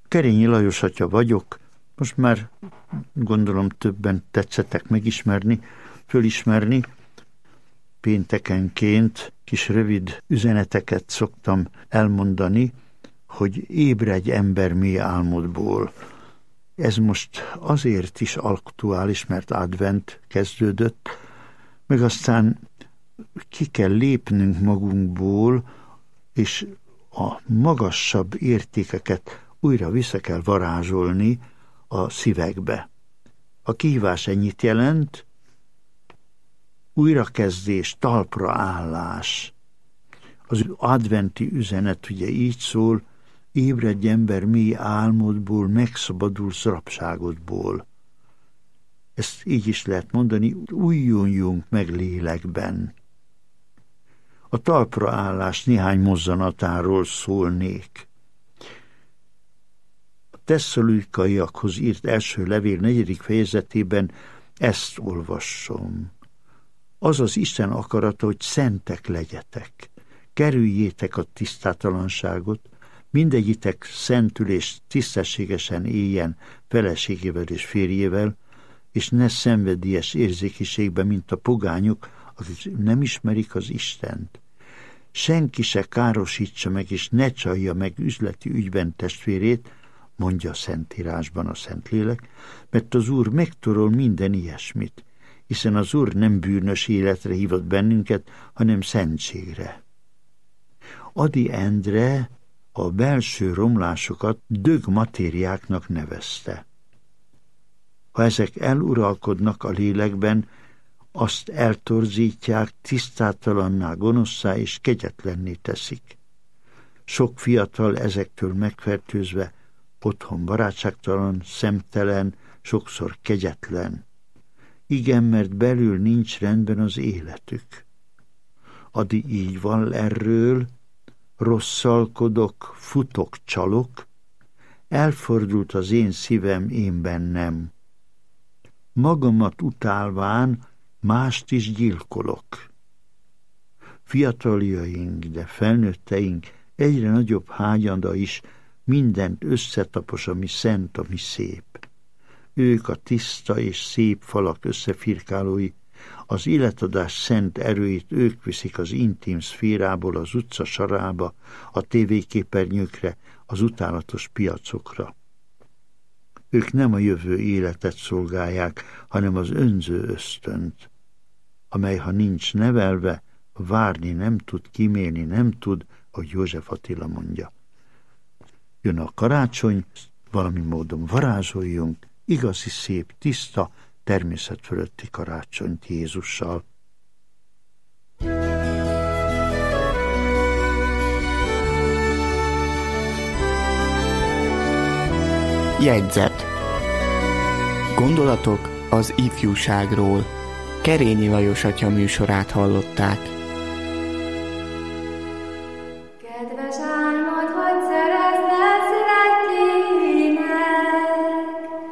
Kerényi Lajos atya vagyok, most már gondolom többen tetszettek fölismerni. Péntekenként kis rövid üzeneteket szoktam elmondani, hogy ébredj ember mély álmodból. Ez most azért is aktuális, mert advent kezdődött, meg aztán ki kell lépnünk magunkból, és a magasabb értékeket újra vissza kell varázsolni a szívekbe. A kihívás ennyit jelent: újrakezdés, talpra állás. Az adventi üzenet ugye így szól: ébredj ember mély álmodból, megszabadulsz rabságodból. Ezt így is lehet mondani, újjuljunk meg lélekben. A talpra állás néhány mozzanatáról szólnék. A Tesszalonikaiakhoz írt első levél 4. fejezetében ezt olvasom. Az az Isten akarata, hogy szentek legyetek. Kerüljétek a tisztátalanságot, mindegyitek szentül és tisztességesen éljen feleségével és férjével, és ne szenvedélyes érzékiségben, mint a pogányok, akik nem ismerik az Istent. Senki se károsítsa meg, és ne csalja meg üzleti ügyben testvérét, mondja a Szentírásban a Szentlélek, mert az Úr megtorol minden ilyesmit, hiszen az Úr nem bűnös életre hívott bennünket, hanem szentségre. Ady Endre a belső romlásokat dögmatériáknak nevezte. Ha ezek eluralkodnak a lélekben, azt eltorzítják, tisztátalanná, gonoszszá és kegyetlenné teszik. Sok fiatal ezektől megfertőzve otthon barátságtalan, szemtelen, sokszor kegyetlen. Igen, mert belül nincs rendben az életük. Ady így van erről: rosszalkodok, futok, csalok, elfordult az én szívem, én bennem. Magamat utálván mást is gyilkolok. Fiataljaink, de felnőtteink egyre nagyobb hágyanda is mindent összetapos, ami szent, ami szép. Ők a tiszta és szép falak összefirkálói, az életadás szent erőit ők viszik az intim szférából az utca sarába, a tévéképernyőkre, az utálatos piacokra. Ők nem a jövő életet szolgálják, hanem az önző ösztönt, amely, ha nincs nevelve, várni nem tud, kímélni nem tud, ahogy József Attila mondja. Jön a karácsony, valami módon varázsoljunk, igazi szép, tiszta, természet fölötti karácsonyt Jézussal. Jegyzet. Gondolatok az ifjúságról. Kerényi Lajos atya műsorát hallották.